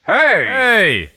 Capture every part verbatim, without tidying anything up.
Hey! Hey!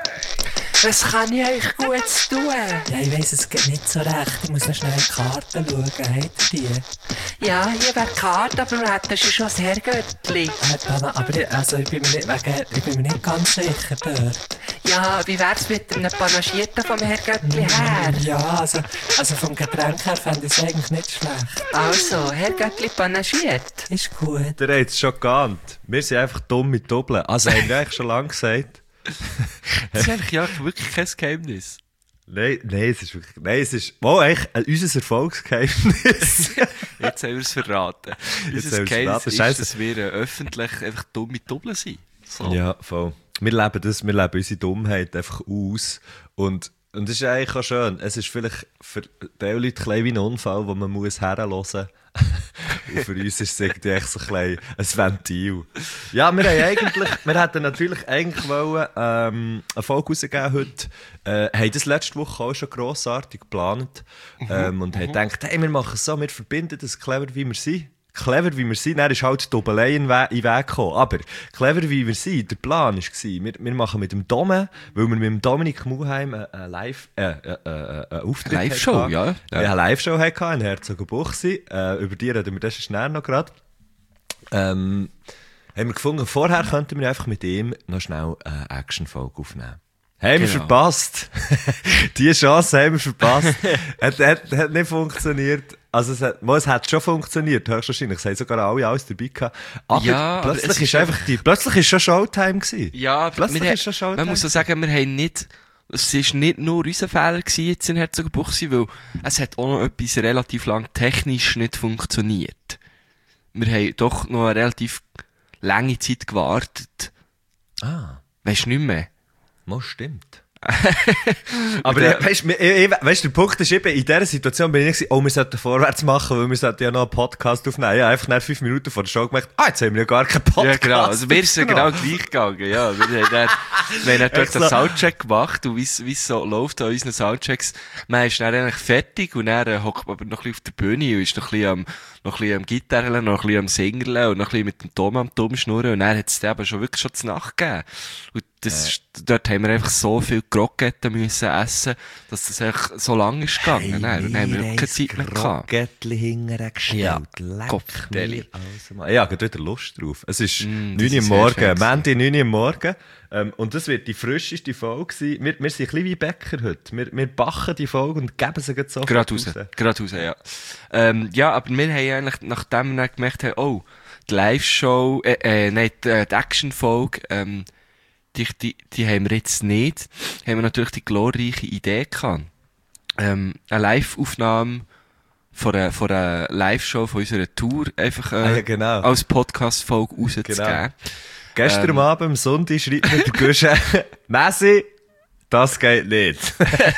Was kann ich euch Gutes tun? Ja, ich weiss, es geht nicht so recht. Ich muss noch schnell in die Karten schauen. Habt ihr die? Ja, hier wäre die Karte, aber wir hätten schon das Herrgöttli. Äh, Dana, aber ich, also, ich, bin mir nicht, wegen, ich bin mir nicht ganz sicher dort. Ja, wie wär's mit einem Panagierten vom Herrgöttli her? Ja, also, also vom Getränk her fände ich es eigentlich nicht schlecht. Also, Herrgöttli panagiert. Ist gut. Der hat es schon geahnt. Wir sind einfach dumm mit Doppeln. Also haben wir eigentlich schon lange gesagt. Das ist eigentlich ja wirklich kein Geheimnis. Nein, nein, es ist wirklich, nein, es ist, oh, eigentlich äh, unser Erfolgsgeheimnis. Jetzt haben wir es verraten. Jetzt Unser haben wir's Geheimnis verraten. ist, Scheisse. dass wir äh, öffentlich einfach dumm mit Doppeln sind. So. Ja, voll. Wir leben das, wir leben unsere Dummheit einfach aus. Und, und das ist eigentlich auch schön. Es ist vielleicht für die Leute ein bisschen wie ein Unfall, wo man muss herhören muss. Und für uns ist es irgendwie echt so ein, bisschen ein Ventil. Ja, wir haben eigentlich, wir hätten natürlich eigentlich wollen, ähm, eine Folge rausgeben heute. Äh, haben das letzte Woche auch schon grossartig geplant. Ähm, und haben gedacht, hey, wir machen es so, wir verbinden das clever, wie wir sind. Clever, wie wir sind, dann ist halt die Doppelei in den We- in den Weg gekommen. Aber clever, wie wir sind, der Plan war, wir, wir machen mit dem Dome, weil wir mit dem Dominik Muheim eine, eine Live, äh, äh, äh, eine Auftritt Live-Show, hatten. ja. Ja, eine Live-Show hatten in Herzogenbuchsee. Äh, über die reden wir das schnell noch gerade. Ähm, haben wir gefunden, vorher könnten wir einfach mit ihm noch schnell eine Action-Folge aufnehmen. Haben wir Genau. verpasst. Die Chance haben wir verpasst. hat, hat, hat nicht funktioniert. Also es hat, mal, es hat schon funktioniert, höchstwahrscheinlich. Es haben sogar alle alles dabei gehabt. Aber Ja, aber plötzlich es ist ist einfach die, plötzlich ist schon Showtime gewesen. Ja, aber Plötzlich wir ist schon haben, Showtime. man muss so sagen, wir haben nicht, es ist nicht nur unser Fehler gewesen jetzt in Herzogenbuchsee, weil es hat auch noch etwas relativ lang technisch nicht funktioniert. Wir haben doch noch eine relativ lange Zeit gewartet. Ah, Weisst du nicht mehr? mal stimmt. Aber äh, weißt du, weißt, der Punkt ist eben, in dieser Situation bin ich nicht, oh, wir sollten vorwärts machen, weil wir sollten ja noch einen Podcast aufnehmen. Ja, einfach nach fünf Minuten vor der Show gemerkt, ah, jetzt haben wir ja gar keinen Podcast. Ja, genau. Also, mir ist es ja genau gleich gegangen, ja. Wir haben dann, wir haben dann dort Echt den so. Soundcheck gemacht und wie es, wie es so läuft an unseren Soundchecks. Man ist dann eigentlich fertig und dann äh, hockt man aber noch ein bisschen auf der Bühne und ist noch ein bisschen am, noch ein bisschen am Gitarren, noch ein bisschen am Singerlen und noch ein bisschen mit dem Tom am Tom schnurren und dann hat es dann aber schon wirklich schon zur Nacht gegeben. Und das, ist, dort haben wir einfach so viel Kroketten müssen essen, dass das einfach so lang ist gegangen. Nein, dann haben wir keine Zeit mehr gehabt. Krokettli hintergestellt. Ja, Leck Kopfdeli. mir also mal. Ich habe gerade wieder Lust drauf. Es ist Mm, neun das Uhr ist morgen, sehr schön Montag neun Uhr morgen. Ähm, und das wird die frischeste Folge sein. Wir, wir sind ein bisschen wie Bäcker heute. Wir, wir backen die Folge und geben sie gerade so Gerade raus. Gerade raus, ja. Ähm, ja, aber wir haben eigentlich, nachdem wir dann gemerkt haben, oh, die Live-Show, äh, äh, nein, die, äh, die Action-Folge, ähm, die, die, die haben wir jetzt nicht, haben wir natürlich die glorreiche Idee gehabt. Ähm, eine Live-Aufnahme von einer, von einer Live-Show von unserer Tour einfach, äh, Ah, ja, genau. als Podcast-Folge rauszugeben. Genau. Gestern Ähm. am Abend, am Sonntag, schreibt mir der Guschen, Messi, das geht nicht.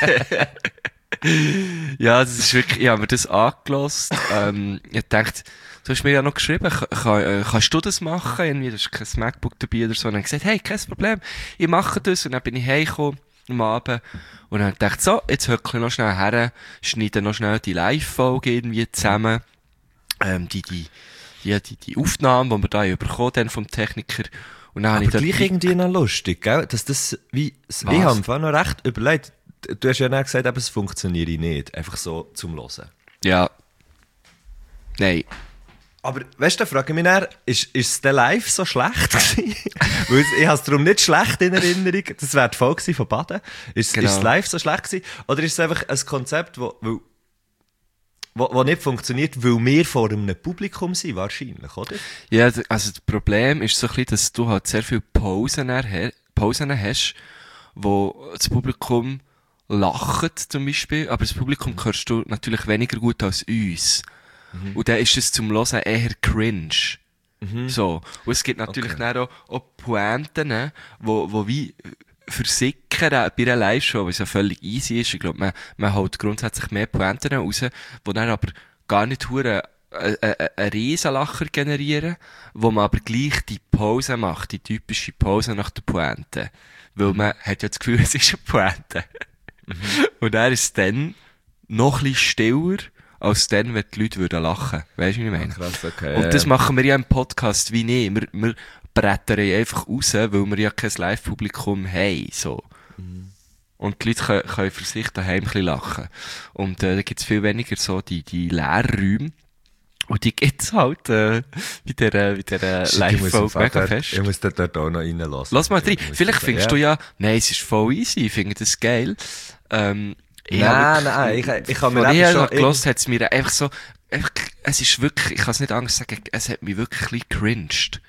Ja, das ist wirklich, ich habe mir das angelost. ähm, ich dachte, du hast mir ja noch geschrieben, kann, kann, äh, kannst du das machen? Irgendwie, du hast kein MacBook dabei oder so. Und dann gesagt, hey, kein Problem, ich mache das. Und dann bin ich heimgekommen am Abend. Und dann dachte ich, so, jetzt höckle ich noch schnell her, schneide noch schnell die Live-Folge irgendwie zusammen. Ähm, die, die, die, die, die Aufnahmen, die wir da bekommen dann vom Techniker. Und dann habe Aber ich dort gleich irgendwie noch lustig, gell? Dass das, wie, ich habe im Fall noch recht überlegt. Du hast ja dann gesagt, eben, es funktioniert nicht. Einfach so zum Hören. Ja. Nein. Aber, weißt du, da frage ich mich dann, ist, ist es denn live so schlecht gewesen? Weil ich habe es darum nicht schlecht in Erinnerung. Das wäre die Folge von Baden. Ist, Genau. ist es live so schlecht gewesen? Oder ist es einfach ein Konzept, wo, wo, wo, wo nicht funktioniert, weil wir vor einem Publikum sind, wahrscheinlich, oder? Ja, d- also das Problem ist so ein bisschen, dass du halt sehr viele Pausen, her- Pausen hast, wo das Publikum lacht zum Beispiel, aber das Publikum hörst du natürlich weniger gut als uns. Und dann ist es zum Hören eher cringe. So. Und es gibt natürlich Okay. dann auch, auch Pointen, wo, wo wie versickern bei einer Live-Show, was ja völlig easy ist. Ich glaube, man, man holt grundsätzlich mehr Pointen raus, die dann aber gar nicht hure einen ein Riesenlacher generieren, wo man aber gleich die Pause macht, die typische Pause nach der Pointe. Weil man hat ja das Gefühl, es ist eine Pointe. Und dann ist es dann noch ein bisschen stiller, als dann, wenn die Leute würden lachen. Weißt du, wie ich meine? Krass, okay. Und das ja. machen wir ja im Podcast wie nie. Wir, wir brettern einfach raus, weil wir ja kein Live-Publikum haben, so. Mhm. Und die Leute können, können für sich daheim ein bisschen lachen. Und äh, da gibt es viel weniger so die, die Leerräume. Und die gibt's halt äh, bei der, bei der Shit, ich muss Live-Folge im Fall mega dort- fest. Ich muss dort dort auch noch reinlassen. Lass mal rein. Ich muss Vielleicht dort- findest ja. du ja, nein, es ist voll easy, ich finde das geil. Ähm, ich Nein, hab nein, ich, ich habe mir Als ich eben schon schon... gehört hat es mir einfach so, einfach, es ist wirklich, ich kann es nicht anders sagen, es hat mich wirklich ein bisschen cringed.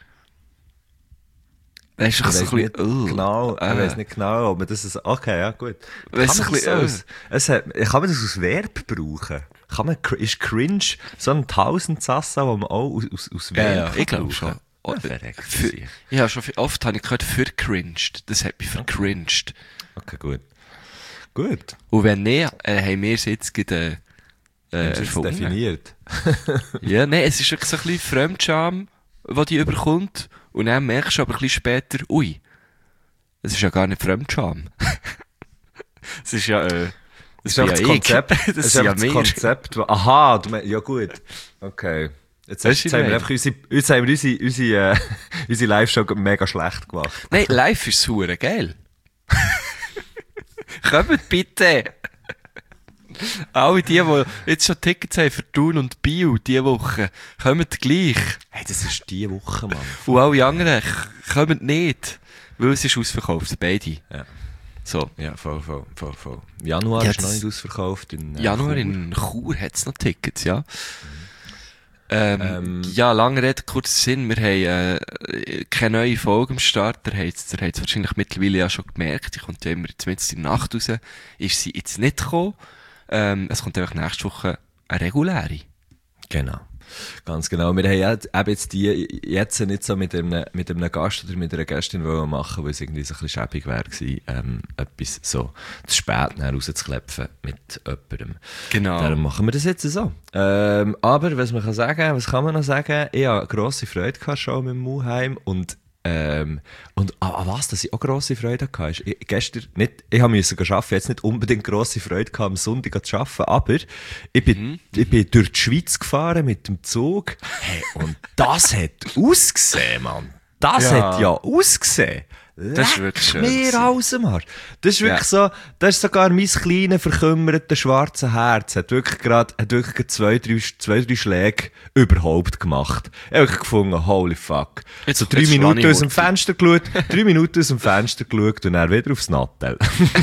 Es ist Ich doch so weiss ein nicht bisschen, uh, genau, ich äh. weiss nicht genau, aber das ist, okay, ja, gut. Weiss Kann ein man, das bisschen, als, es hat, kann man das als Verb brauchen? Kann man, ist cringe so ein Tausendsassa, wo man auch aus, aus, aus Verb Ja, ja, kann ich glaube brauchen? schon. Oh, Ja, verreckt, Für, sicher. ja, schon viel, oft habe ich gehört, vercringed. Das hat mich vercringed. Okay, gut. Gut. Und wenn nicht, äh, haben wir es jetzt gerade, äh, äh, Hast du es erfunden. definiert? Ja, nein, es ist wirklich so ein bisschen Fremdscham, die die überkommt. Und dann merkst du aber ein bisschen später, ui, es ist ja gar nicht Fremdscham. Es ist ja, äh, Das bin ist einfach das ja ich. Konzept. Das Das ist sind ja einfach das wir. Konzept. wo- Aha, du meinst, ja gut. Okay. Jetzt, Weisst jetzt du, haben wir wie einfach unsere, jetzt haben wir unsere, unsere, äh, unsere Live-Show mega schlecht gemacht. Nein, live ist hure geil. Kommt bitte! Alle die, die jetzt schon Tickets haben für Thun und Biel diese Woche, kommt gleich. Hey, das ist die Woche, Mann. Und alle anderen kommen nicht. Weil es ist ausverkauft, beide. Ja. So. Ja, voll, voll, voll, voll. Januar Ja, ist noch das- nicht ausverkauft. In, äh, Januar Chur. in Chur hat es noch Tickets, ja. Ähm, Ähm. ja, lange Rede, kurzer Sinn. Wir haben äh, keine neue Folge am Start. Ihr habt es wahrscheinlich mittlerweile ja schon gemerkt. Die kommt ja immer zumindest in der Nacht raus. Ist sie jetzt nicht gekommen. Ähm, es kommt einfach nächste Woche eine reguläre. Genau. Ganz genau. Wir haben ja eben jetzt die, jetzt nicht so mit einem, mit einem Gast oder mit einer Gästin wollen machen, weil es irgendwie so ein bisschen schäbig wäre gewesen, ähm, etwas so zu spät dann rauszuklepfen mit jemandem. Genau. Darum machen wir das jetzt so. Ähm, aber, was man kann sagen, was kann man noch sagen? Ich hatte grosse Freude gehabt, schon mit Muheim und Ähm, und an, an was, dass ich auch grosse Freude hatte, ist, ich, gestern nicht, ich habe müssen arbeiten, jetzt nicht unbedingt grosse Freude gehabt, am Sonntag zu arbeiten, aber ich bin, Mhm. ich bin durch die Schweiz gefahren mit dem Zug, hey, und das hat ausgesehen, Mann. Das Ja. hat ja ausgesehen. Das ist wirklich schön Mir gewesen. alles am Arsch. Das ist wirklich so, das ist sogar mein kleines, verkümmertes, schwarzes Herz hat wirklich gerade, hat wirklich gerade zwei, drei, zwei, drei Schläge überhaupt gemacht. Ich habe wirklich gefunden, holy fuck. Jetzt- so drei jetzt Minuten Schwani aus dem Murti. Fenster geschaut, drei Minuten aus dem Fenster geschaut und dann wieder aufs Nattel.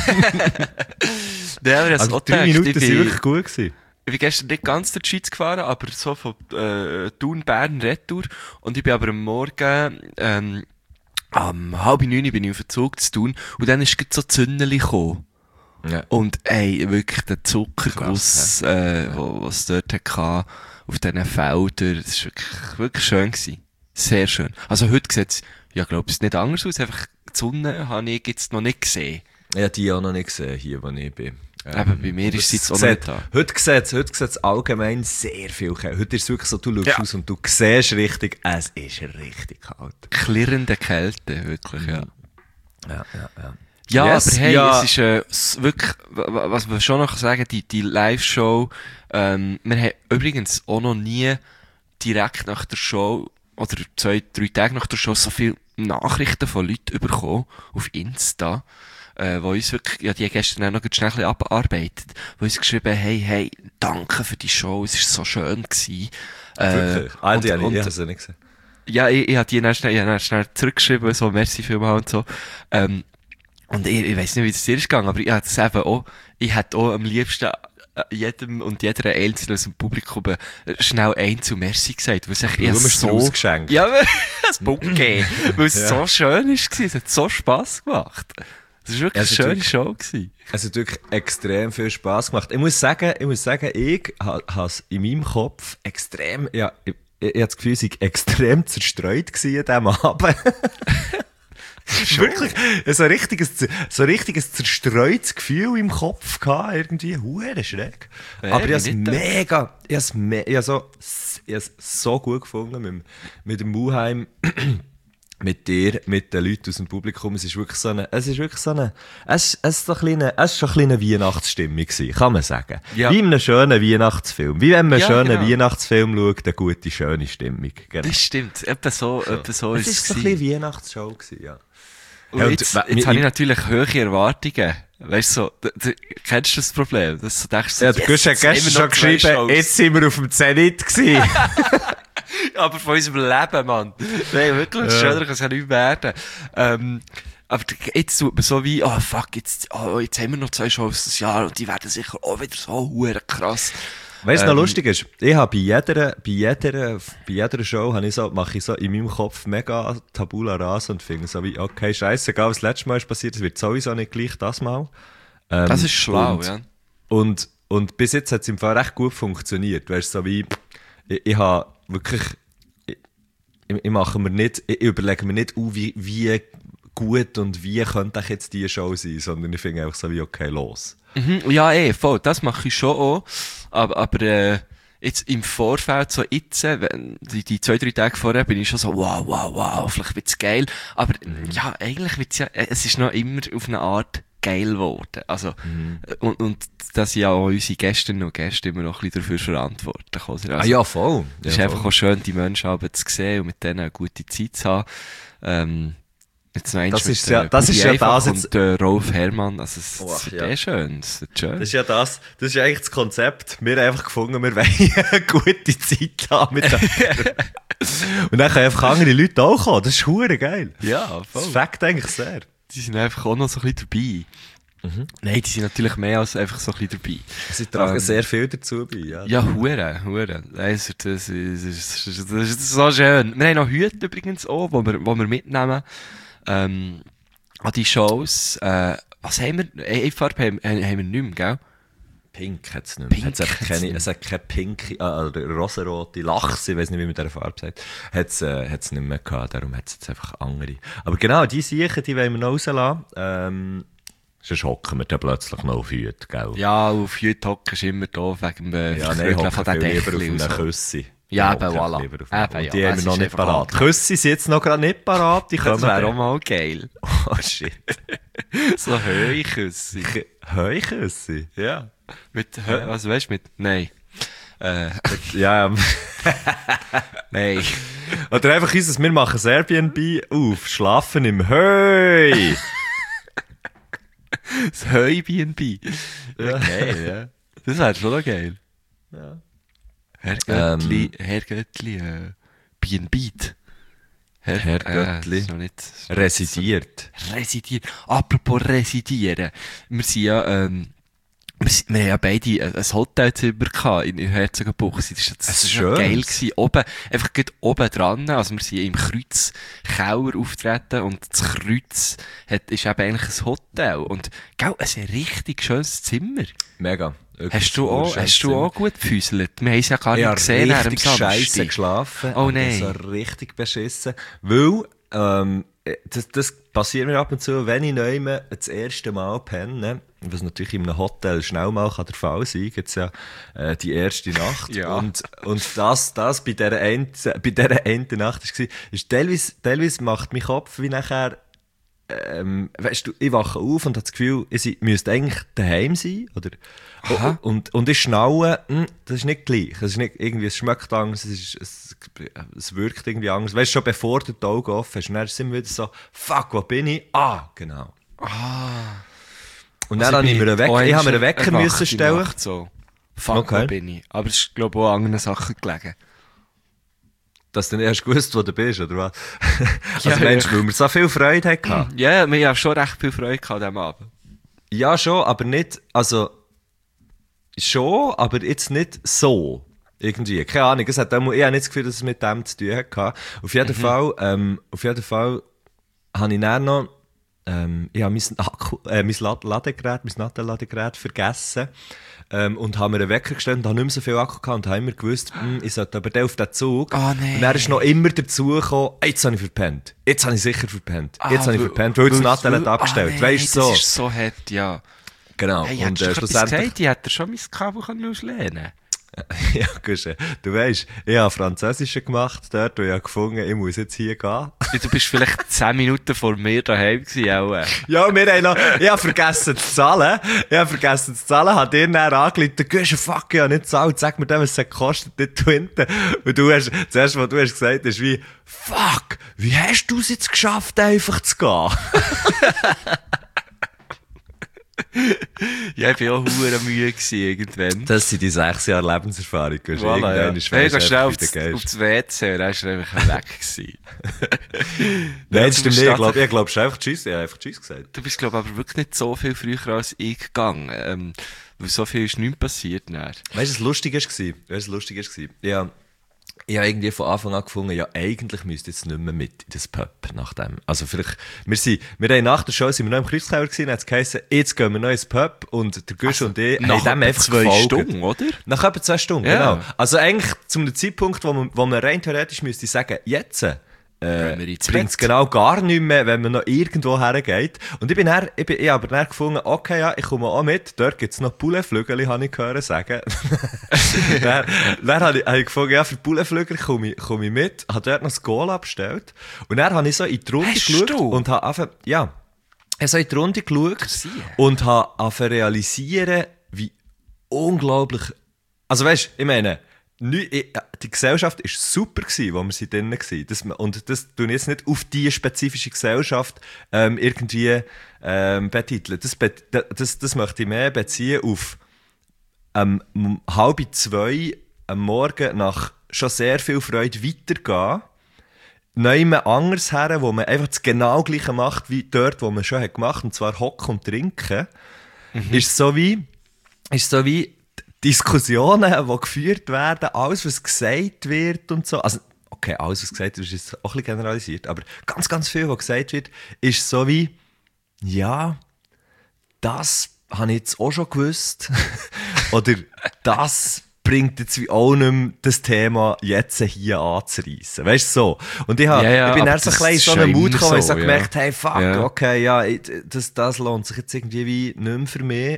Ja, aber ich Also also drei Minuten ich sind bin, wirklich gut gewesen. ich bin gestern nicht ganz durch die Schweiz gefahren, aber so von äh, Thun, Bern, Retour. Und ich bin aber am Morgen, ähm, am halb neun bin ich auf den Zug zu tun und dann ist gerade so Zündeli gekommen. Ja. Und ey, wirklich der Zuckerguss, äh, wo, was es dort hatte, auf diesen Feldern, das war wirklich, wirklich schön gewesen. Sehr schön. Also heute sieht es, ja, glaube ich, nicht anders aus, einfach die Sonne habe ich jetzt noch nicht gesehen. Ich habe die auch noch nicht gesehen, hier, wo ich bin. Eben, bei mir und ist sie es jetzt auch noch sieht- nicht da. Heute sieht es heute sieht's allgemein sehr viel kalt. Heute ist es wirklich so, du schaust Ja. aus und du siehst richtig, es ist richtig kalt. Klirrende Kälte, wirklich, ja. Ja, ja, ja. Ja, Yes, aber hey, ja. es ist äh, s- wirklich, w- w- was wir schon noch sagen, die, die Live-Show, ähm, wir haben übrigens auch noch nie direkt nach der Show, oder zwei, drei Tage nach der Show, so viele Nachrichten von Leuten bekommen, auf Insta, äh, wo uns wirklich, ja, die haben gestern auch noch ganz schnell ein bisschen abgearbeitet, wo uns geschrieben haben, hey, hey, danke für die Show, es war so schön gewesen. Äh, Wirklich? Ah, die und- habe ich, und- ich habe sie nicht gesehen. ja, ich, ich habe die dann schnell, ich hab dann schnell zurückgeschrieben, so, merci vielmals und so. Ähm, und ich, ich weiss nicht, wie das dir ist gegangen, aber ich hätte es eben auch, ich hätte auch am liebsten äh, jedem und jeder Einzelnen aus dem Publikum äh, schnell ein zu Merci gesagt, weil es echt Warum eher hast du es so, ausgeschenkt? ja, das Bunke, weil es Ja. so schön ist gewesen, es hat so Spass gemacht. Es war wirklich Ja, es eine hat schöne wirklich- Show gewesen. Es hat wirklich extrem viel Spass gemacht. Ich muss sagen, ich muss sagen, ich ha- habe es in meinem Kopf extrem, ja, ich, ich, ich habe das Gefühl, ich war extrem zerstreut gewesen an diesem Abend. Wirklich, so ein richtiges, so ein richtiges zerstreutes Gefühl im Kopf gehabt, irgendwie, hure schräg. Ja, Aber ich habe es nicht mega, ich habe es me ich habe so, ich habe es so gut gefunden mit, dem- mit dem Muheim. mit dir, mit den Leuten aus dem Publikum. Es ist wirklich so eine, es ist wirklich so eine, es, es ist so ein kleine, es ist schon ein kleine Weihnachtsstimmung gewesen, kann man sagen. Ja. Wie in einem schönen Weihnachtsfilm. Wie wenn man einen Ja, schönen genau. Weihnachtsfilm schaut, eine gute, schöne Stimmung. Genau. Das stimmt, etwa so, so. Etwa so Es ist ist es so ein gewesen. bisschen Weihnachtsshow gewesen, ja. Und Ja, und jetzt, wa- jetzt mi- habe ich natürlich hohe Erwartungen. Weißt du, so, d- d- kennst du das Problem? Dass du denkst, so, Ja, du hast ja jetzt haben wir gestern schon noch zwei geschrieben, Shows. jetzt sind wir auf dem Zenit gewesen. Aber von unserem Leben, Mann. Nein, wirklich, Ja. schöner kann es ja nicht werden. Ähm, aber jetzt tut man so wie, oh fuck, jetzt, oh, jetzt haben wir noch zwei Shows das Jahr und die werden sicher auch wieder so hure krass. Weißt du, was Ähm, noch lustig ist? Ich habe bei jeder, bei jeder, bei jeder Show habe ich so, mache ich so in meinem Kopf mega Tabula rasa und finde so wie, okay, scheißegal, was das letzte Mal ist passiert, es wird sowieso nicht gleich das Mal. Ähm, Das ist schlau, und, ja. Und, und bis jetzt hat es im Fall recht gut funktioniert. Weißt du, so wie, ich, ich habe wirklich, ich, ich mache mir nicht, ich überlege mir nicht, uh, wie, wie gut und wie könnte ich jetzt diese Show sein, sondern ich finde einfach so wie, okay, los. Mhm, ja, eh, voll, das mache ich schon auch. Aber, aber äh, jetzt im Vorfeld, so jetzt, äh, wenn- die, die zwei, drei Tage vorher, bin ich schon so, wow, wow, wow, vielleicht wird's geil. Aber ja, eigentlich wird's ja, äh, es ist noch immer auf eine Art geil geworden. Also, äh, und, und dass ja auch unsere Gästinnen und Gäste immer noch ein bisschen dafür verantwortlich, oder? Also, Ah ja, voll. es ist ja, einfach auch schön, die Menschen aber zu sehen und mit denen eine gute Zeit zu haben. Ähm, jetzt noch eins Das mit, ist ja- äh, das Budi ist ja Einfach das jetzt- und äh, Rolf Herrmann, also es, Oh, es wird ja. eh schön, es wird schön. Das ist ja das, das ist ja eigentlich das Konzept. Wir haben einfach gefunden, wir wollen eine gute Zeit haben mit Und dann können einfach andere Leute auch kommen. Das ist hure geil. Ja, Das fängt eigentlich sehr. Die sind einfach auch noch so ein bisschen dabei. Mhm. Nein, die sind natürlich mehr als einfach so ein bisschen dabei. Sie tragen Ähm, sehr viel dazu bei. Ja, Ja, hure, hure. Das ist, das ist, das ist, das ist so schön. Wir haben noch Hüte übrigens auch, die wir, wo wir mitnehmen. Ähm, an die Shows. Äh, was haben wir? Eine Farbe haben, haben wir nicht mehr, gell? Pink hat es nicht mehr. Pink Hat's einfach hat's keine, nicht es hat keine pinke, äh, oder rosarote Lachs, ich weiß nicht, wie man dieser Farbe sagt, hat es äh, hat's nicht mehr gehabt, darum hat es jetzt einfach andere. Aber genau, die Siechen, die wollen wir noch rauslassen. Ähm, sonst hocken wir dann plötzlich noch auf Hüte, gell? Ja, auf Hüte hocken ist immer doof wegen dem Ja, nein, Verkrügeln hocken viel lieber auf einem Küssi. Ja, Ich eben, hocke voilà. lieber auf einem- Eben, Und ja, die haben das wir noch ist nicht einfach parat. halt- Küssi sind jetzt noch gerade nicht parat, die Das kommen wäre dann. auch mal geil. Oh shit. So Höheküsse. Heuküssi? Ja. Mit, Hö also weißt du, mit, nein. Äh, Ja, ähm, nein. oder einfach unser, wir machen das Airbnb auf, schlafen im Heu. Das Heu-B&B. Ja, geil, ja. Das wäre schon noch geil. Ja. Herr Göttli, Herr Göttli, äh, B and B. Herr, Herr äh, Göttli. ist noch nicht, Residiert. Residieren. Apropos residieren. Wir sind ja, ähm, wir, sind, wir haben ja beide ein ein Hotelzimmer gehabt in, in Herzogenbuchsee. Das war das Ein ist schon geil schönes. gewesen. Oben, einfach gerade oben dran. Also wir sind im Kreuzkeller auftreten und das Kreuz hat, ist eben eigentlich ein Hotel. Und, gell, ein richtig schönes Zimmer. Mega. Hast du auch, hast du auch gut gefüßelt? Wir haben es ja gar Ich nicht habe gesehen nach dem richtig scheiße Samstag. geschlafen. Oh und nein. So richtig beschissen. Weil, ähm, das, das passiert mir ab und zu, wenn ich neu das erste Mal penne, was natürlich in einem Hotel schnell mal kann der Fall sein, gibt es ja äh, die erste Nacht. Ja. Und, und das, das bei dieser einen, bei dieser einen Nacht war, ist teilweise, teilweise macht mein Kopf wie nachher, ähm, weißt du, ich wache auf und habe das Gefühl, ich sei- müsste eigentlich daheim sein, oder? Aha. Und, und ich schnaue, hm, das ist nicht gleich. Es ist nicht irgendwie, es schmeckt anders, es, ist, es, es wirkt irgendwie anders. Weißt du, schon bevor du die Augen offen hast, und dann sind wir wieder so, fuck, wo bin ich? Ah, genau. Ah. Und dann habe ich mir einen Wecker, ich habe mir einen Wecker müssen stellen. Nacht, so. Fuck, Okay. wo bin ich? Aber es ist, glaube ich, auch an anderen Sachen gelegen. Dass du dann erst gewusst, wo du bist, oder was? Ja, Also Mensch, ja. weil wir so viel Freude hatten. Ja, wir haben schon recht viel Freude gehabt an diesem Abend. Ja, schon, aber nicht, also, schon, aber jetzt nicht so. Irgendwie, keine Ahnung, es hat auch, ich habe nicht das Gefühl, dass es mit dem zu tun hatte. Auf jeden Fall, ähm, auf jeden Fall habe ich dann noch, ähm, ich habe mein, Akku, äh, mein Lad- Ladegerät, mein Nadelladegerät vergessen, ähm, und habe mir einen Wecker gestellt und habe nicht mehr so viel Akku gehabt und habe immer gewusst, hm, ich sollte aber den auf den Zug. Oh, nein. Und dann ist noch immer dazu gekommen, jetzt habe ich verpennt. Jetzt habe ich sicher verpennt. Ah, Jetzt habe ich weil- verpennt, weil das weil- Nadel hat weil- abgestellt. Ah, Weißt du, so. Das ist so hart, ja. Genau. Hey, und hättest du äh, doch etwas schlussendlich... gesagt? Ich hätte schon mein Kabel können auslehnen. Ja, Guschen, du weisst, ich habe Französische gemacht dort, und ich habe gefunden, ich muss jetzt hier gehen. Du bist vielleicht zehn Minuten vor mir daheim gewesen, auch. äh. Ja, wir haben noch, ich habe vergessen zu zahlen. Ich habe vergessen zu zahlen, habe dir dann angerufen, Guschen, fuck, ich habe nicht gezahlt, sag mir dann, was es kostet, nicht Twinten. Und du hast, zuerst, was du hast gesagt, ist wie, fuck, wie hast du es jetzt geschafft, einfach zu gehen? Ja, ich war auch hure müde gewesen, irgendwann. Das sind die sechs Jahre Lebenserfahrung. Voilà, ja. Irgendwann ist Hey, weisst, geh schnell einfach aufs, wieder aufs W C, und dann ist er einfach weg gewesen. Nein, das stimmt nicht. Ich Stadt- glaube, ich glaub, schon einfach Tschüss. Ich habe einfach Tschüss gesagt. Du bist, glaube ich, aber wirklich nicht so viel früher als ich gegangen. Ähm, weil so viel ist nicht passiert. Dann. Weißt du, was lustig war? Weißt du, was lustig war? Ja. Ich habe irgendwie von Anfang an gefunden, ja, eigentlich müsste jetzt nicht mehr mit in das Pub nach dem. Also vielleicht, wir sind, wir haben nach der Show sind wir noch im Kreuzkeller gewesen, dann hat es geheißen, jetzt gehen wir noch ins Pub, und der Gusch und ich Nach haben dem etwa einfach zwei gefolgt. Stunden, oder? Nach etwa zwei Stunden, Ja. genau. Also eigentlich zu einem Zeitpunkt, wo man, wo man rein theoretisch müsste sagen, jetzt, Gehen wir äh, ins bringt es Bett. genau gar nicht mehr, wenn man noch irgendwo hergeht. Und ich bin dann, ich bin, ich habe dann gefunden, okay, ja, ich komme auch mit, dort gibt es noch Pouletflügel, habe ich gehört sagen. dann dann habe ich, habe ich gefunden, ja, für Pouletflügel komme ich, komme ich mit, habe dort noch das Goal abgestellt, und dann habe ich so in die Runde Hast geschaut du? und habe einfach, ja, ich habe so in die Runde geschaut Grüße. und habe angefangen zu realisieren, wie unglaublich, also weißt, ich meine, nü- ich- die Gesellschaft war super gewesen, wo wir sie drinnen waren. Das, und das tue ich jetzt nicht auf diese spezifische Gesellschaft ähm, irgendwie ähm, betiteln. Das, be- das, das möchte ich mehr beziehen auf ähm, m- halb zwei am Morgen nach schon sehr viel Freude weitergehen. Neuem anders her, wo man einfach das genau Gleiche macht, wie dort, wo man schon hat gemacht, und zwar hocken und trinken, ist so wie, ist so wie Diskussionen, die geführt werden, alles, was gesagt wird und so. Also, okay, alles, was gesagt wird, ist jetzt auch ein bisschen generalisiert, aber ganz, ganz viel, was gesagt wird, ist so wie, ja, das habe ich jetzt auch schon gewusst. Oder das bringt jetzt wie auch nicht mehr das Thema jetzt hier anzureissen. Weißt du, so. Und ich, hab, Ja, ja, ich bin aber dann so ein das bisschen in ist so schon einen Mut immer gekommen, wo ich so so, ja. gemerkt hey, fuck, Ja. okay, ja, ich- das, das lohnt sich jetzt irgendwie wie nicht mehr für mich.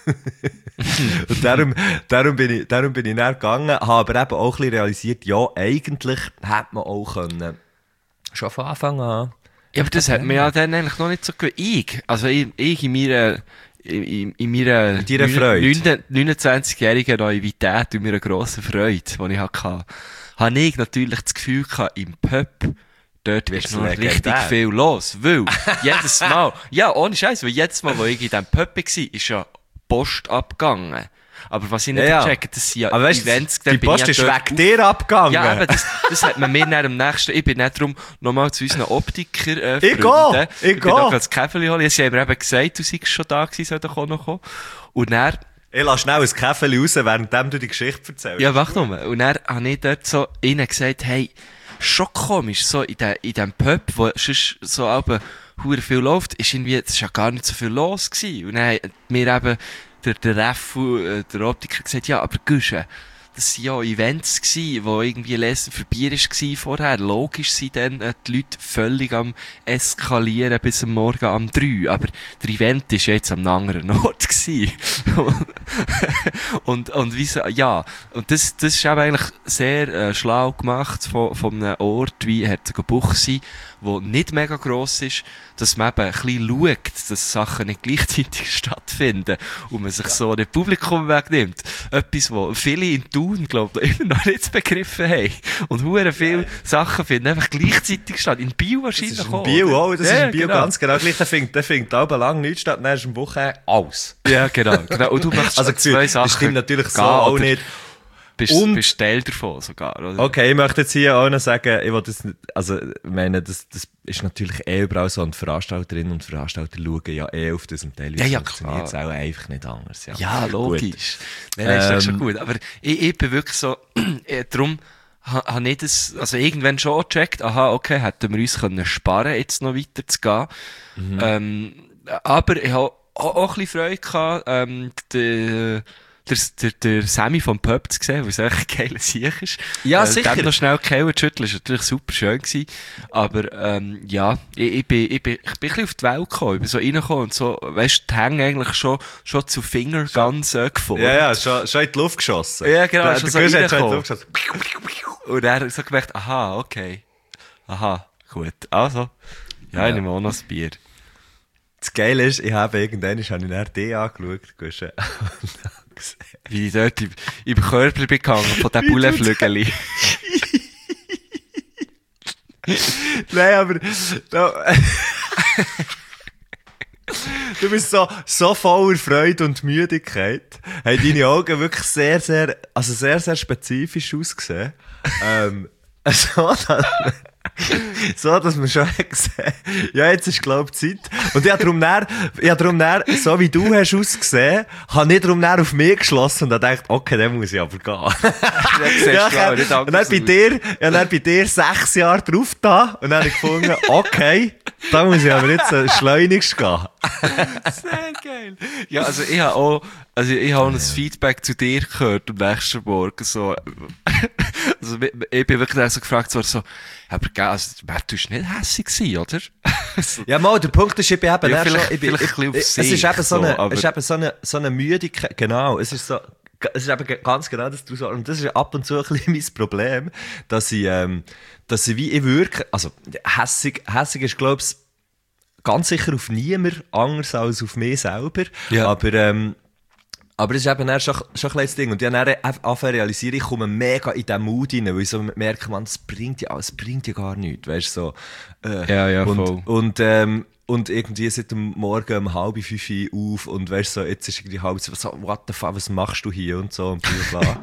Und darum, darum, bin ich, darum bin ich dann gegangen, habe aber eben auch ein bisschen realisiert, ja, eigentlich hätte man auch können, schon von Anfang an. Ja, aber das hat mir ja dann eigentlich noch nicht so gewusst. Ich, also ich, ich in meiner, in, in meiner In deiner Freude. neunundzwanzigjährigen Naivität und meiner grossen Freude, die ich hatte, habe ich natürlich das Gefühl gehabt, im Pub, dort Wirst ist du noch legendär. richtig viel los. Weil, jedes Mal, ja, ohne Scheiß, weil jedes Mal, wo ich in diesem Pub war, ist ja Post abgegangen. Aber was ich nicht Ja, ja. checke, das sind ja Aber weißt du, Events, die dann bin ich Post ja ist dort wegen dir abgegangen. ja, eben, das, das hat man mir dann am nächsten, ich bin nicht darum nochmal zu unseren Optiker, äh, Ich Freunden. gehe, ich Ich bin gehe. noch das Käferli holen. Sie haben mir eben gesagt, du seist schon da gewesen, soll doch auch noch kommen. Und dann, Ich lasse schnell ein Käferchen raus, während du die Geschichte erzählst. ja, wach doch mal. Und dann habe ich dort so ihnen gesagt, hey, schon komisch, so in dem, in dem Pub, wo sonst so aber hure viel läuft, ist irgendwie, es ist ja gar nicht so viel los gewesen. Und dann hat mir eben der, der Reffu, äh, der Optiker gesagt, ja, aber Guschen, das waren ja Events gsi, wo irgendwie Lesen für Bier war vorher. Logisch sind dann äh, die Leute völlig am Eskalieren bis am Morgen am drei. Aber der Event war ja jetzt am anderen Ort gsi. und, und wie so, ja. Und das, das ist eben eigentlich sehr äh, schlau gemacht von, von einem Ort wie Herzogenbuchsee, wo nicht mega gross ist, dass man eben ein bisschen schaut, dass Sachen nicht gleichzeitig stattfinden und man sich so nicht Publikum wegnimmt. Etwas, wo viele in Thun, glaube ich, immer noch nicht begriffen haben. Und hure viele Sachen finden einfach gleichzeitig statt. In Biel wahrscheinlich Das ist in auch, Biel oder? auch, das Ja, ist in Biel genau. ganz genau gleich. Der findet, der findet auch lang nichts statt, dann ist am Wochenende alles. Ja, genau, genau. Und du machst Also, also zwei Sachen. das stimmt natürlich so gehen, auch oder nicht. Bist, Und- bist Teil davon sogar, oder? Okay, ich möchte jetzt hier auch noch sagen, ich will das nicht, also, ich meine, das, das ist natürlich eh überall so, und Veranstalterinnen und Veranstalter schauen ja eh auf das, und teilweise Ja, ja, funktioniert es auch einfach nicht anders. Ja, Ja, Gut. logisch. Nein, nein, ist das schon Ähm, gut. Aber ich, ich bin wirklich so, äh, darum ha- habe ich das, also irgendwann schon gecheckt, aha, okay, hätten wir uns können sparen, jetzt noch weiter zu gehen. Ähm, aber ich habe auch, auch ein bisschen Freude gehabt, ähm, die, der, der, der Sammy vom Pub zu sehen, was echt ein geiler Sieg ist. Ja, äh, sicher. Dem noch schnell die Kehle zu schütteln, ist natürlich super schön gewesen. Aber, ähm, ja, ich, ich bin, ich bin, ich bin ein bisschen auf die Welt gekommen. Ich bin so reingekommen und so, weisst, die Hänge eigentlich schon, schon zu Finger ganz, äh, geformt. Ja, ja, schon, schon in die Luft geschossen. Ja, genau, Der, schon der so Gusch hat schon in die reingekommen. Luft geschossen. Und er hat so gemerkt, aha, okay. Aha, gut. Also, ja, Ja. ich nehme auch noch das Bier. Das Geile ist, ich habe irgendwann ich habe ihn R D angeschaut, Gusch. Und habe gesehen, Wie ich dort im, im Körper bin gegangen von diesen Bullenflügeli. Nein, aber da, du bist so, so voller Freude und Müdigkeit. Haben deine Augen wirklich sehr, sehr, also sehr, sehr spezifisch ausgesehen. ähm, so, dass, so, dass man schon hat gesehen, ja, jetzt ist, glaub ich, Zeit. Und ich habe darum näher, ich habe darum näher, so wie du hast ausgesehen, habe ich darum näher auf mich geschlossen und habe gedacht, okay, dann muss ich aber gehen. Ja, ich hab- und dann bei dir, ja, dann bei dir sechs Jahre drauf da und dann habe ich gefunden, okay, da muss ich aber jetzt äh, schleunigst gehen. Sehr geil. Ja, also ich habe auch, also ich habe auch ein Feedback zu dir gehört am nächsten Morgen, so, also ich bin wirklich dann so gefragt worden, so, aber gell, also, du bist nicht hässig gewesen, oder? So. Ja, mal, der Punkt ist, ich bin eben, Ja, dann vielleicht- schon, ich bin, vielleicht ich, ein bisschen auf ich, es ist sich, eben so eine, so, aber- es ist eben so eine, so eine Müdigkeit, genau, es ist so, es ist eben ge- ganz genau das, du sagst, und das ist ab und zu ein bisschen mein Problem, dass ich, ähm, dass ich wie, ich wirke, also, hässig, hässig ist, glaub ich, ganz sicher auf niemand anders als auf mich selber, Ja. aber, ähm, aber es ist eben dann schon, schon ein kleines Ding. Und ich habe dann angefangen zu realisieren, ich komme mega in diesen Mut rein, weil ich so merke, man, es bringt ja, es bringt ja gar nichts, weißt du, so. Äh, Ja, ja, und, voll. Und, ähm, und irgendwie seit dem Morgen um halb fünf Uhr auf und weißt du, so, jetzt ist irgendwie halb so, so, what the fuck, was machst du hier und so und bla bla.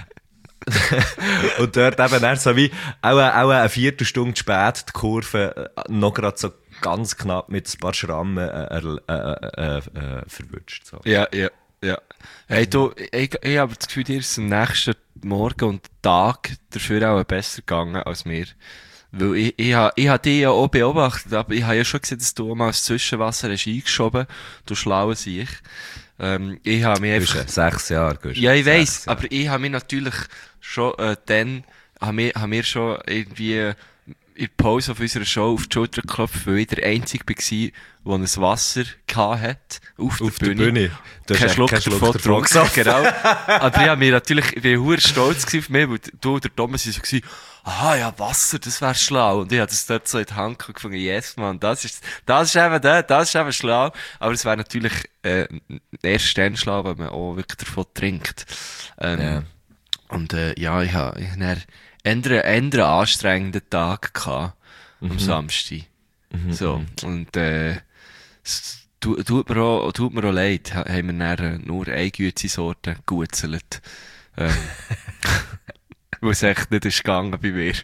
Und dort eben dann so wie, auch, auch eine Viertelstunde spät die Kurve äh, noch gerade so ganz knapp mit ein paar Schrammen äh, äh, äh, äh, äh, verwünscht. So. Ja, ja, ja. Hey, du, ich, ich habe das Gefühl, dir ist am nächsten Morgen und Tag dafür auch besser gegangen als mir. Weil ich, ich, ha- ich habe dich ja auch beobachtet, aber ich habe ja schon gesehen, dass du mal das Zwischenwasser hast eingeschoben, du schlaue Sieg. Ähm, ich habe mich einfach... Gusch, sechs Jahre, Gusch. Ja, ich Sechs weiss, Jahre. aber ich habe mich natürlich schon, äh, dann, haben wir, haben wir schon irgendwie äh, in der Pause auf unserer Show auf die Schulter geklopft, weil ich der Einzige war, der ein Wasser hatte, auf, Auf der der Bühne. Bühne. Du hast Kein echt Schluck keinen davon Schluck davon getrunken. Genau. Aber ich habe mich natürlich, ich bin hure stolz gewesen auf mich, weil du und der Thomas sind so gewesen, aha, ja, Wasser, das wäre schlau. Und ich habe das dort so in die Hand gehabt und gefunden, yes, man, das ist, das ist eben der, das ist eben schlau. Aber es wäre natürlich, äh, erst dann schlau, wenn man auch wirklich davon trinkt. Ähm, Ja. Und, äh, ja, ich habe, ich habe einen eher, eher anstrengenden Tag gehabt, am Samstag. So. Und, äh, es tu- tut mir auch, tut mir auch leid, ha- haben wir dann äh, nur eine Güte-Sorte gegutzelt. Ähm, wo es echt nicht ist gegangen bei mir.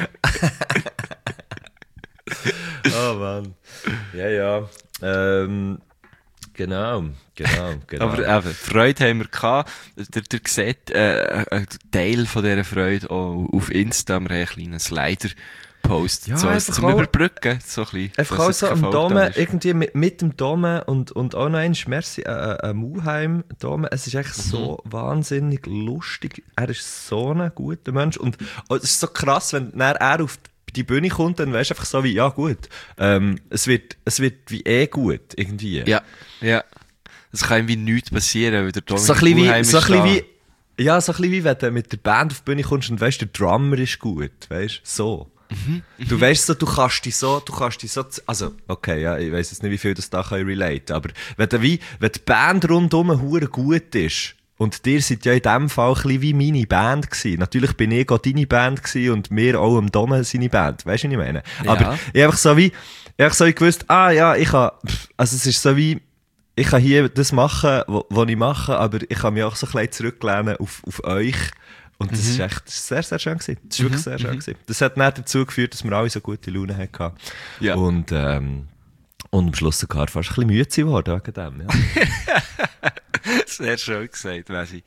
Oh Mann. Ja, ja. Ähm, genau, genau, genau. Aber eben, Freude haben wir gehabt. Der, der sieht, äh, ein Teil von dieser Freude auch auf Insta. Wir haben einen kleinen Slider-Post. Ja, so als einfach zum auch- Überbrücken. So ein bisschen, Einfach dass auch es so am gefolgt Dome, ist. irgendwie mit, mit dem Dome und, und auch noch eins, merci, äh, äh, Muheim Dome, es ist echt so wahnsinnig lustig. Er ist so ein guter Mensch und oh, es ist so krass, wenn dann er auf die Bühne kommt, dann weisst du einfach so wie, ja gut, ähm, es wird, es wird wie eh gut, irgendwie. Ja, ja. Es kann irgendwie nichts passieren, weil der Dominik So ein bisschen Muheim wie, ist so ein bisschen da. wie, ja, so ein bisschen wie, wenn du mit der Band auf die Bühne kommst und weisst, der Drummer ist gut, weisst, so. Du weißt so, du kannst dich so, du kannst dich so, z- also, okay, ja, ich weiss jetzt nicht, wie viel das da kann relate, aber wenn du wie, wenn die Band rundum hure gut ist, und dir seid ja in dem Fall ein bisschen wie meine Band gewesen. Natürlich bin ich auch deine Band gewesen und wir auch am Dome seine Band. Weißt du, was ich meine? Ja. Aber ich einfach so wie, ich einfach so wie gewusst, ah ja, ich kann, also es ist so wie, ich kann hier das machen, was ich mache, aber ich kann mich auch so ein bisschen zurücklehnen auf, auf euch. Und das ist echt das ist sehr, sehr schön gewesen. Das ist wirklich sehr schön gewesen. Das hat dann dazu geführt, dass wir alle so gute Laune hatten. Ja. Und, ähm, und am Schluss sogar fast ein bisschen müde geworden wegen dem, ja. Sehr schön gesagt, Wesi.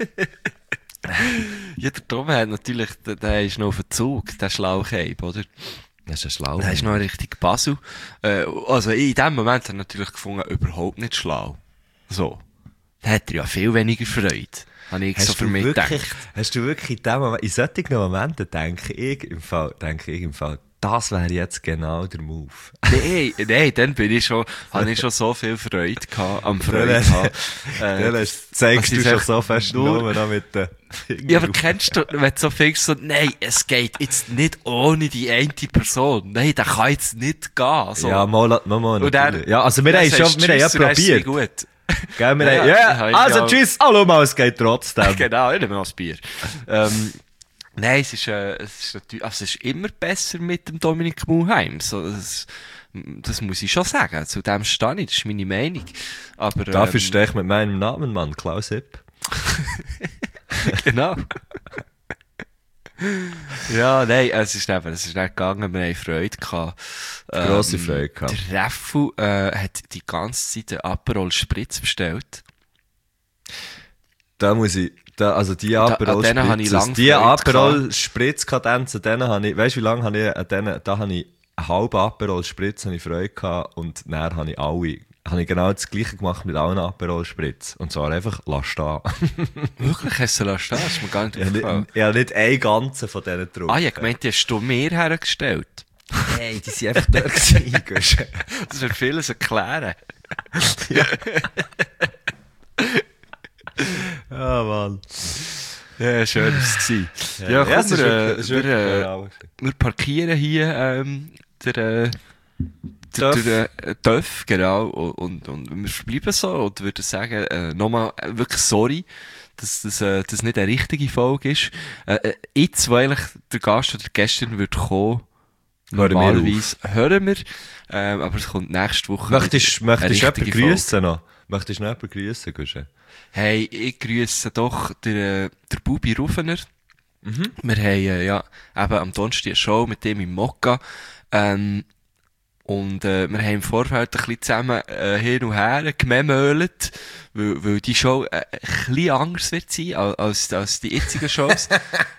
Ja, der Tom hat natürlich, der, der ist noch auf den Zug, der Schlauchheib, oder? Das ist ja schlau. Der ist noch richtig Basel. Äh, also in dem Moment hat er natürlich gefunden, überhaupt nicht schlau. So. dann hat er ja viel weniger Freude. Habe ich so Hast für du mich wirklich, gedacht. hast du wirklich in, dem Moment, in solchen Momenten denke ich im Fall, denke ich im Fall, das wäre jetzt genau der Move. Nein, nein, dann bin ich schon, habe ich schon so viel Freude gehabt, am Freude Dann- gehabt. Dann Äh, hast- zeigst was du ich schon echt so fest nur- nur noch mit den ja, aber kennst du, wenn du so findest, so, nein, es geht jetzt nicht ohne die eine Person. Nein, das kann jetzt nicht gehen. So. Ja, mal, mal, mal. Und dann- natürlich. Ja, also wir dann haben schon, sagst du wir haben ja tschüss und dann ist es probiert. gut. Gell, wir Ja, haben, ja, ja, ja, also ja. tschüss, hallo mal, es geht trotzdem. Genau, ich nehme noch ein Bier. ähm, nein, es ist, äh, es ist natürlich, also es ist immer besser mit dem Dominik Muheim. So, das, das muss ich schon sagen. Zu dem stehe ich, das ist meine Meinung. Aber, Dafür ähm, stehe ich mit meinem Namen, Mann, Klaus Hipp. genau. Ja, nein, es ist eben, es ist nicht gegangen, wir haben Freude gehabt. Grosse Freude gehabt. Der Reffu, äh, hat die ganze Zeit einen Aperol Spritz bestellt. Da muss ich, da, also die an Aperol denen habe ich Spritzes, lang die Freude Aperol Spritzkadenzen, denen habe ich, weißt du wie lange habe ich an denen, da habe ich einen halben Aperol Spritz, habe ich Freude gehabt und dann habe ich alle, habe ich genau das gleiche gemacht mit allen Aperol Spritz. Und zwar einfach, lass stehen. Wirklich, hast du lassen? Das ist mir gar nicht Ich habe aufgefallen. nicht, ich habe nicht einen ganzen von denen getrunken. Ah, ich gemeint, die hast du mir hergestellt. Nein, die sind einfach dort gewesen, Guschen. Das wird vieles erklären. Ja, Mann. Ja, schön war es. gewesen. Ja, komm, es ist wir, wirklich- äh, es ist wir, wirklich äh, genial. wir parkieren hier ähm, der, äh, der, Töff. der äh, Töff, genau, und, und, und wir verbleiben so und würden sagen, äh, nochmal äh, wirklich sorry, dass das, äh, das nicht eine richtige Folge ist. Äh, äh, jetzt, weil eigentlich der Gast oder gestern wird kommen, Hören wir normalerweise hören wir, ähm, aber es kommt nächste Woche Möchtest, wieder eine möchtest du jemanden richtige Folge. grüßen noch? Möchtest du noch jemanden grüßen, Guschen? Hey, ich grüße doch den, äh, der Bubi Rufener. Mhm. Wir haben, äh, ja, eben am Donnerstag eine Show mit dem im Mokka. Ähm, und, äh, wir haben im Vorfeld ein bisschen zusammen, äh, hin und her gememölt, weil, weil die Show, äh, ein bisschen anders wird sein, als, als, als die jetzigen Shows.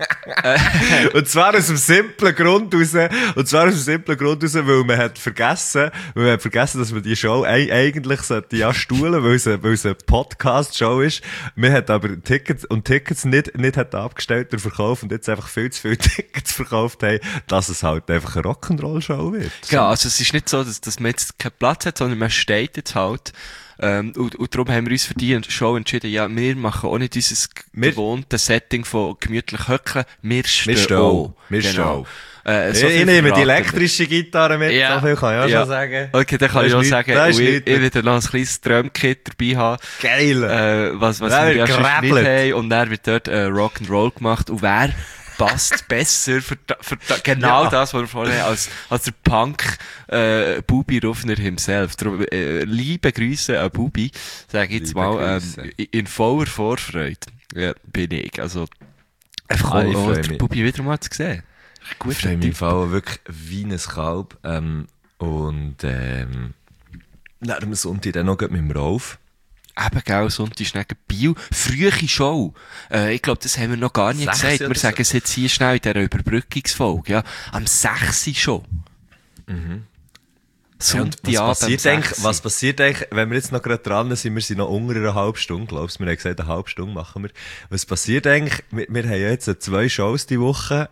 Und zwar aus dem simplen Grund raus, und zwar aus dem simplen Grund raus, weil man hat vergessen, weil man hat vergessen, dass man die Show ei- eigentlich sollte ja stuhlen, weil es, eine- weil es eine Podcast-Show ist. Man hat aber Tickets, und Tickets nicht, nicht hat abgestellt, der Verkauf, und jetzt einfach viel zu viele Tickets verkauft haben, dass es halt einfach eine Rock'n'Roll-Show wird. Ja, also es ist nicht so, dass, dass man jetzt keinen Platz hat, sondern man steht jetzt halt. Ähm, und, und darum haben wir uns für die Show entschieden, ja, wir machen auch nicht dieses Wir- gewohnte Setting von gemütlich höckeln, wir stehen Wir stehen auch. auch. Wir stehen Genau. auch. Äh, so ich, viel ich nehme die verraten wir. elektrische Gitarre mit, Ja. so viel kann ich auch Ja. schon sagen. Okay, dann kann Das ich ist auch nicht- sagen, das ist und ich, nicht- ich wieder noch ein kleines Drumkit dabei haben, Geil! äh, was, was Dann wir ja wird sonst nicht gerappelt. haben, und dann wird dort äh, Rock'n'Roll gemacht, und wer passt besser für, da, für da, genau Ja. das, was wir vorhin haben, als, als der Punk äh, Bubi Ruffner himself. Darum, äh, liebe Grüße an Bubi, sage ich jetzt Liebe mal, Grüße. ähm, in voller Vorfreude ja, bin ich. Also, einfach Ah, ich auch, auch freu den mich. Bubi wieder mal zu sehen. Gut, Ich freue mich im Fall wirklich wie ein Kalb. Ähm, und ähm, dann am Sonntag dann noch mit dem Rolf. Eben, gell, Sonntag ist neben Bio. Frühe Show. Äh, ich glaube, das haben wir noch gar nicht Sechs gesagt. oder Wir so. sagen es jetzt hier schnell in dieser Überbrückungsfolge, ja. Am sechs schon. Mhm. Ja, und Sonntagabend was passiert am eigentlich, sechs. was passiert eigentlich, wenn wir jetzt noch gerade dran sind, wir sind noch unter einer halben Stunde, glaubst du? Wir haben gesagt, eine halbe Stunde machen wir. Was passiert eigentlich? Wir, wir haben ja jetzt zwei Shows die Woche.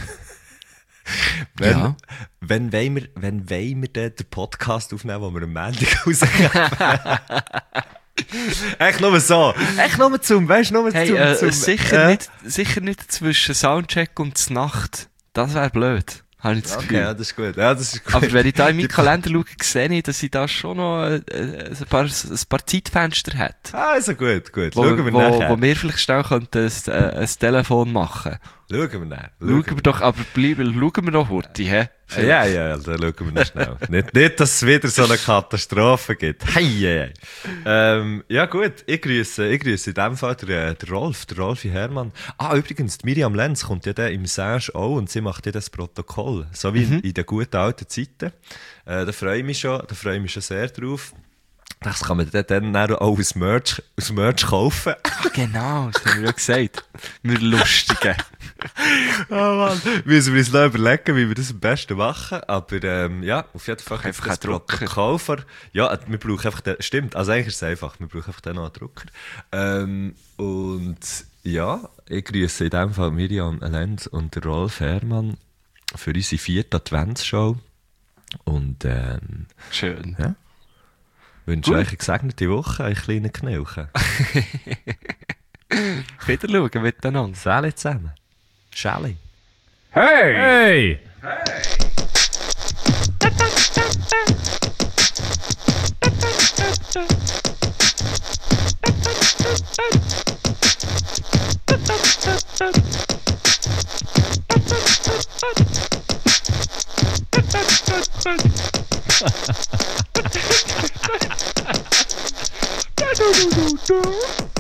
wenn, Ja. wenn wollen wir, wenn wollen wir denn den Podcast aufnehmen, wo wir am Montag rausgeben? Echt nur so. Echt nur zum, weißt du, nur Hey, zum, äh, zum sicher, äh, nicht, sicher nicht zwischen Soundcheck und Nacht. Das wäre blöd. Habe ich das Okay, Gefühl. ja, das ist gut. Ja, das ist gut. Aber wenn ich da in meinen Kalender schaue, sehe ich, dass ich da schon noch äh, äh, ein, paar, ein paar Zeitfenster hat. Ah, also gut, gut. Wo, Schauen wir wo, nachher. wo wir vielleicht schnell könnten ein, äh, ein Telefon machen. Schauen wir nachher. Schauen wir doch, aber bleiben, schauen wir noch Horti, hä? Ja, ja, ja, dann schauen wir noch schnell. nicht, nicht, dass es wieder so eine Katastrophe gibt. Hei, hei, hei. Ähm, ja gut, ich grüße, ich grüße in dem Fall der, der Rolf, der Rolfi Herrmann. Ah, übrigens, die Miriam Lenz kommt ja dann im Serge auch und sie macht ja das Protokoll. So wie in, in den guten alten Zeiten. Äh, da freue ich mich schon, da freue ich mich schon sehr drauf. Das kann man dann, dann auch als Merch, als Merch kaufen. Ach, genau, das haben wir ja gesagt. Wir Lustigen. Oh Mann, müssen wir uns noch überlegen, wie wir das am besten machen. Aber ähm, ja, auf jeden Fall Einfach das einen Drucker. Protokoll. Ja, wir brauchen einfach den, stimmt, also eigentlich ist es einfach, wir brauchen einfach den noch einen Drucker. Ähm, und ja, ich grüße in dem Fall Miriam Lenz und Rolf Herrmann für unsere vierte Adventsshow. Und ähm, Schön. ja, wünsche Gut. euch eine gesegnete Woche, einen kleinen Knilchen. Wieder schauen miteinander. Sali zusammen. Schally. Hey! Hey!